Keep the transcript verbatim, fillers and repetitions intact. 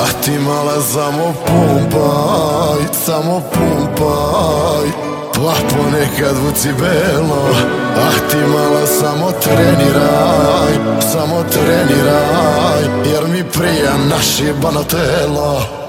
Ah ti mala samo pumpaj, samo pumpaj, pa ponekad vuci belo. Ah ti mala samo treniraj, samo treniraj, jer mi prija našibano telo.